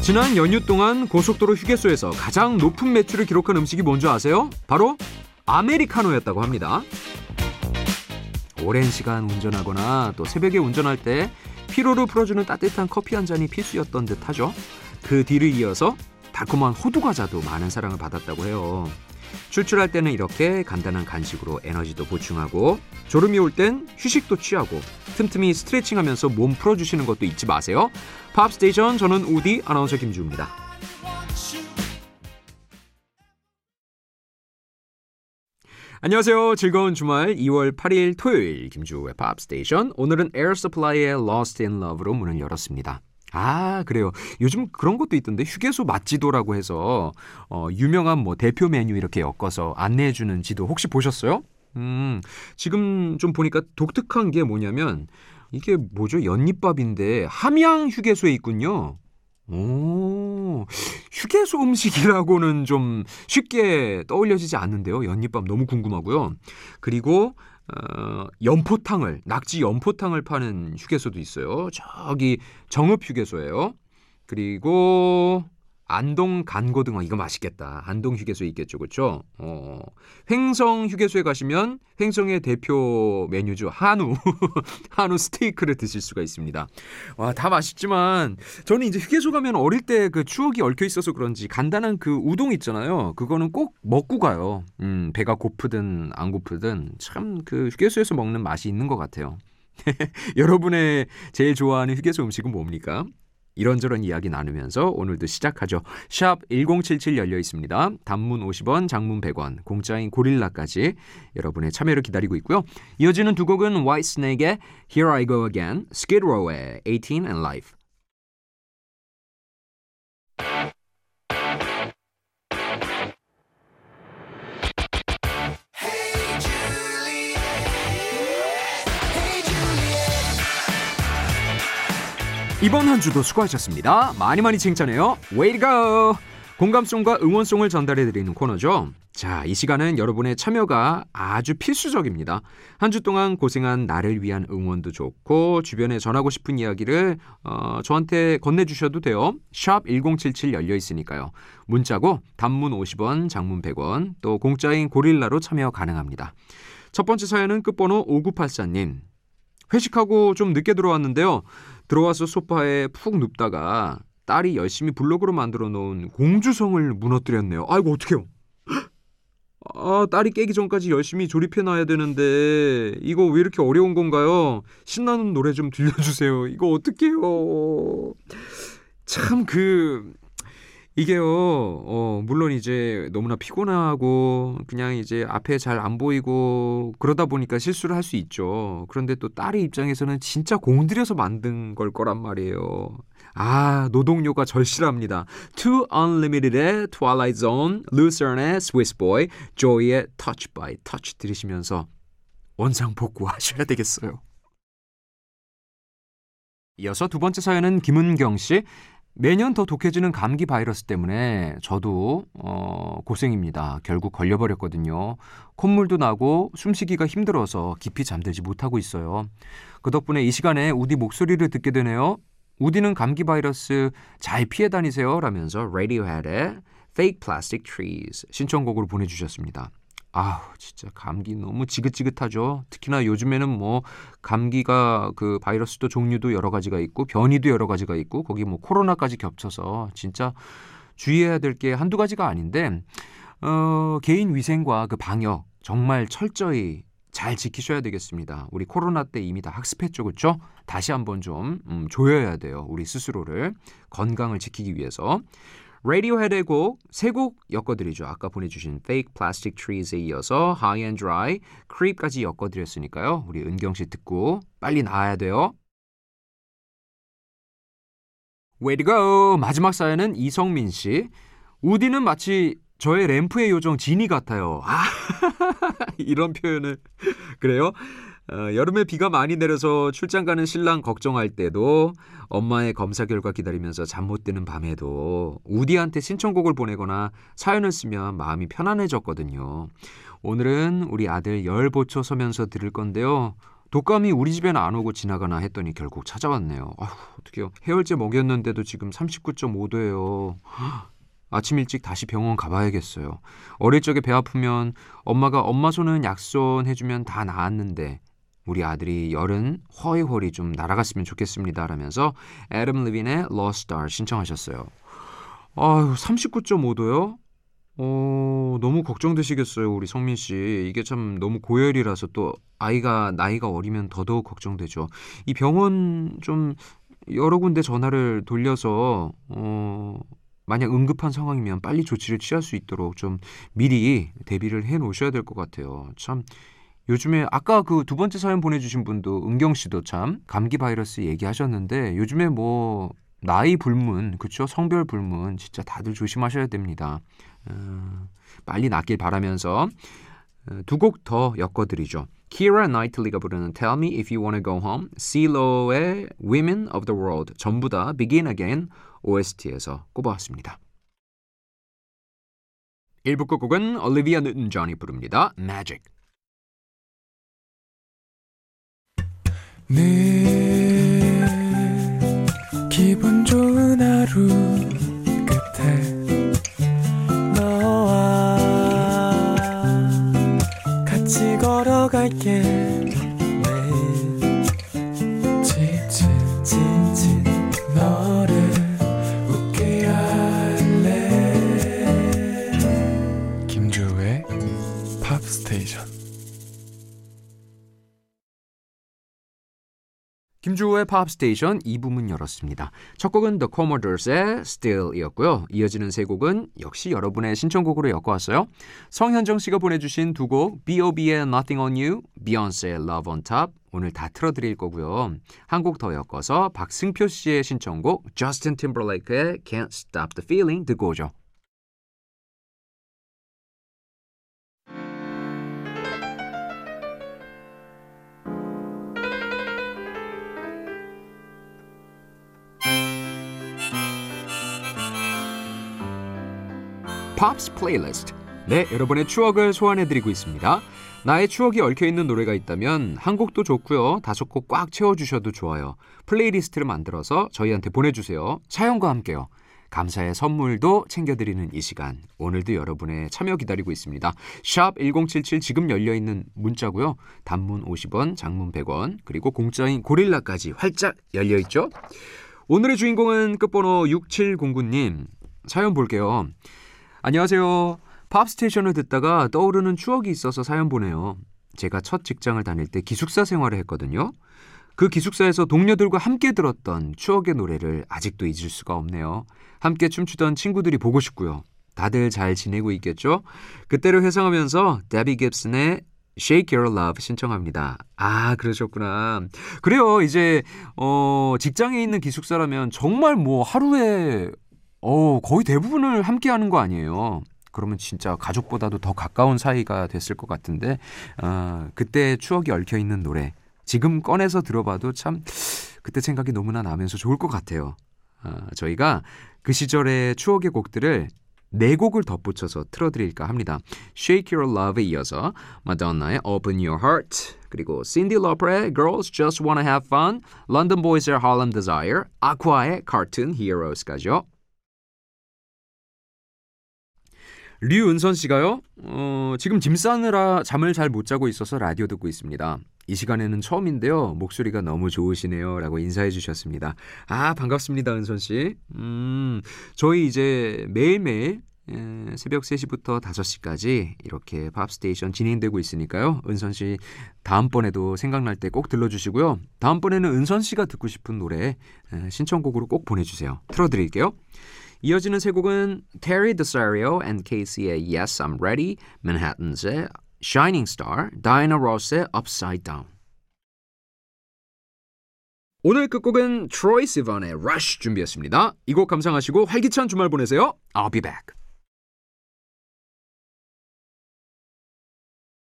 지난 연휴 동안 고속도로 휴게소에서 가장 높은 매출을 기록한 음식이 뭔지 아세요? 바로 아메리카노였다고 합니다. 오랜 시간 운전하거나 또 새벽에 운전할 때 피로를 풀어주는 따뜻한 커피 한 잔이 필수였던 듯하죠. 그 뒤를 이어서 달콤한 호두과자도 많은 사랑을 받았다고 해요. 출출할 때는 이렇게 간단한 간식으로 에너지도 보충하고, 졸음이 올 땐 휴식도 취하고, 틈틈이 스트레칭하면서 몸 풀어주시는 것도 잊지 마세요. 팝스테이션, 저는 우디 아나운서 김주우입니다. 안녕하세요. 즐거운 주말 2월 8일 토요일 김주우의 팝스테이션. 오늘은 에어 서플라이의 Lost in Love로 문을 열었습니다. 아, 그래요. 요즘 그런 것도 있던데, 휴게소 맛지도라고 해서 유명한 대표 메뉴 이렇게 엮어서 안내해주는 지도 혹시 보셨어요? 지금 좀 보니까 독특한 게 뭐냐면, 이게 뭐죠? 연잎밥인데 함양 휴게소에 있군요. 오, 휴게소 음식이라고는 좀 쉽게 떠올려지지 않는데요. 연잎밥 너무 궁금하고요. 그리고 낙지 연포탕을 파는 휴게소도 있어요. 저기 정읍 휴게소예요. 그리고 안동 간고등어, 이거 맛있겠다. 안동 휴게소에 있겠죠, 그렇죠? 횡성 휴게소에 가시면 횡성의 대표 메뉴죠, 한우. 한우 스테이크를 드실 수가 있습니다. 와, 다 맛있지만 저는 이제 휴게소 가면 어릴 때 그 추억이 얽혀 있어서 그런지 간단한 그 우동 있잖아요. 그거는 꼭 먹고 가요. 배가 고프든 안 고프든 참 그 휴게소에서 먹는 맛이 있는 것 같아요. 여러분의 제일 좋아하는 휴게소 음식은 뭡니까? 이런저런 이야기 나누면서 오늘도 시작하죠. 샵 1077 열려 있습니다. 단문 50원, 장문 100원, 공짜인 고릴라까지 여러분의 참여를 기다리고 있고요. 이어지는 두 곡은 화이트스네이크의 Here I Go Again, Skid Row의 18 and Life. 이번 한 주도 수고하셨습니다. 많이 칭찬해요. Way to go! 공감송과 응원송을 전달해드리는 코너죠. 자, 이 시간은 여러분의 참여가 아주 필수적입니다. 한 주 동안 고생한 나를 위한 응원도 좋고, 주변에 전하고 싶은 이야기를 저한테 건네주셔도 돼요. 샵 1077 열려 있으니까요. 문자고 단문 50원, 장문 100원, 또 공짜인 고릴라로 참여 가능합니다. 첫 번째 사연은 끝번호 5984님. 회식하고 좀 늦게 들어왔는데요. 들어와서 소파에 푹 눕다가 딸이 열심히 블록으로 만들어 놓은 공주성을 무너뜨렸네요. 아이고, 어떡해요. 딸이 깨기 전까지 열심히 조립해 놔야 되는데 이거 왜 이렇게 어려운 건가요? 신나는 노래 좀 들려주세요. 이거 어떡해요. 참 이게요, 물론 이제 너무나 피곤하고 그냥 이제 앞에 잘 안 보이고 그러다 보니까 실수를 할 수 있죠. 그런데 또 딸의 입장에서는 진짜 공들여서 만든 걸 거란 말이에요. 아, 노동요가 절실합니다. Two Unlimited의 Twilight Zone, Lucerne Swiss Boy, Joy의 Touch by Touch 들으시면서 원상복구 하셔야 되겠어요. 이어서 두 번째 사연은 김은경 씨. 매년 더 독해지는 감기 바이러스 때문에 저도 고생입니다. 결국 걸려버렸거든요. 콧물도 나고 숨쉬기가 힘들어서 깊이 잠들지 못하고 있어요. 그 덕분에 이 시간에 우디 목소리를 듣게 되네요. 우디는 감기 바이러스 잘 피해 다니세요? 라면서 Radiohead의 Fake Plastic Trees 신청곡으로 보내주셨습니다. 아우, 진짜 감기 너무 지긋지긋하죠. 특히나 요즘에는 감기가 그 바이러스도 종류도 여러 가지가 있고 변이도 여러 가지가 있고 거기 코로나까지 겹쳐서 진짜 주의해야 될 게 한두 가지가 아닌데, 개인 위생과 그 방역 정말 철저히 잘 지키셔야 되겠습니다. 우리 코로나 때 이미 다 학습했죠, 그렇죠? 다시 한번 좀 조여야 돼요. 우리 스스로를 건강을 지키기 위해서. Radiohead의 곡 세 곡 엮어드리죠. 아까 보내주신 Fake Plastic Trees에 이어서 High and Dry, Creep까지 엮어드렸으니까요. 우리 은경씨 듣고 빨리 나와야 돼요. Way to go! 마지막 사연은 이성민씨. 우디는 마치 저의 램프의 요정 지니 같아요. 이런 표현을. 그래요? 여름에 비가 많이 내려서 출장 가는 신랑 걱정할 때도, 엄마의 검사 결과 기다리면서 잠 못 드는 밤에도 우디한테 신청곡을 보내거나 사연을 쓰면 마음이 편안해졌거든요. 오늘은 우리 아들 열보초 서면서 들을 건데요. 독감이 우리 집에는 안 오고 지나가나 했더니 결국 찾아왔네요. 아휴, 어떡해요. 해열제 먹였는데도 지금 39.5도예요. 아침 일찍 다시 병원 가봐야겠어요. 어릴 적에 배 아프면 엄마가 엄마 손은 약손 해주면 다 나았는데 우리 아들이 열은 허이허리 좀 날아갔으면 좋겠습니다 라면서 애덤 리빈의 Lost Star 신청하셨어요. 아유, 39.5도요? 너무 걱정되시겠어요, 우리 성민 씨. 이게 참 너무 고열이라서 또 나이가 어리면 더더욱 걱정되죠. 이 병원 좀 여러 군데 전화를 돌려서 만약 응급한 상황이면 빨리 조치를 취할 수 있도록 좀 미리 대비를 해 놓으셔야 될 것 같아요. 참 요즘에 아까 그 두 번째 사연 보내주신 분도 은경 씨도 참 감기 바이러스 얘기하셨는데 요즘에 뭐 나이 불문, 그쵸? 성별 불문 진짜 다들 조심하셔야 됩니다. 빨리 낫길 바라면서 두 곡 더 엮어드리죠. 키라 나이틀리가 부르는 Tell Me If You Wanna Go Home, CeeLo의 Women of the World 전부 다 Begin Again OST에서 꼽아왔습니다. 1부 끝곡은 올리비아 뉴튼 존이 부릅니다. Magic. 늘 기분 좋은 하루 끝에 너와 같이 걸어갈게. 매일 지친 너를 웃게 할래. 김주우의 팝스테이션. 김주호의 팝스테이션 2부문 열었습니다. 첫 곡은 The Commodores의 Still이었고요. 이어지는 세 곡은 역시 여러분의 신청곡으로 엮어왔어요. 성현정 씨가 보내주신 두 곡 B.O.B의 Nothing on You, 비욘세의 Love on Top 오늘 다 틀어드릴 거고요. 한 곡 더 엮어서 박승표 씨의 신청곡 Justin Timberlake의 Can't Stop the Feeling 듣고 오죠. 팝스 플레이리스트. 네, 여러분의 추억을 소환해드리고 있습니다. 나의 추억이 얽혀있는 노래가 있다면 한 곡도 좋고요. 5곡 꽉 채워주셔도 좋아요. 플레이리스트를 만들어서 저희한테 보내주세요. 사연과 함께요. 감사의 선물도 챙겨드리는 이 시간. 오늘도 여러분의 참여 기다리고 있습니다. 샵 1077 지금 열려있는 문자고요. 단문 50원, 장문 100원, 그리고 공짜인 고릴라까지 활짝 열려있죠. 오늘의 주인공은 끝번호 6709님. 사연 볼게요. 안녕하세요. 팝스테이션을 듣다가 떠오르는 추억이 있어서 사연 보내요. 제가 첫 직장을 다닐 때 기숙사 생활을 했거든요. 그 기숙사에서 동료들과 함께 들었던 추억의 노래를 아직도 잊을 수가 없네요. 함께 춤추던 친구들이 보고 싶고요. 다들 잘 지내고 있겠죠? 그때를 회상하면서 데비 깁슨의 Shake Your Love 신청합니다. 아, 그러셨구나. 그래요. 이제 직장에 있는 기숙사라면 정말 뭐 하루에 거의 대부분을 함께 하는 거 아니에요. 그러면 진짜 가족보다도 더 가까운 사이가 됐을 것 같은데 그때 추억이 얽혀있는 노래 지금 꺼내서 들어봐도 참 그때 생각이 너무나 나면서 좋을 것 같아요. 저희가 그 시절의 추억의 곡들을 4곡을 덧붙여서 틀어드릴까 합니다. Shake Your Love에 이어서 마돈나의 Open Your Heart, 그리고 Cyndi Lauper의 Girls Just Wanna Have Fun, London Boys의 Harlem Desire, 아쿠아의 Cartoon Heroes까지요. 류은선 씨가요. 지금 짐 싸느라 잠을 잘 못 자고 있어서 라디오 듣고 있습니다. 이 시간에는 처음인데요. 목소리가 너무 좋으시네요. 라고 인사해 주셨습니다. 아, 반갑습니다, 은선 씨. 저희 이제 매일매일 새벽 3시부터 5시까지 이렇게 팝스테이션 진행되고 있으니까요. 은선 씨 다음번에도 생각날 때 꼭 들러주시고요. 다음번에는 은선 씨가 듣고 싶은 노래 신청곡으로 꼭 보내주세요. 틀어드릴게요. 이어지는 세 곡은 Terry DeSario and Casey의 Yes, I'm Ready, Manhattan's Shining Star, Diana Ross의 Upside Down. 오늘 끝곡은 Troye Sivan의 Rush 준비했습니다. 이 곡 감상하시고 활기찬 주말 보내세요. I'll be back.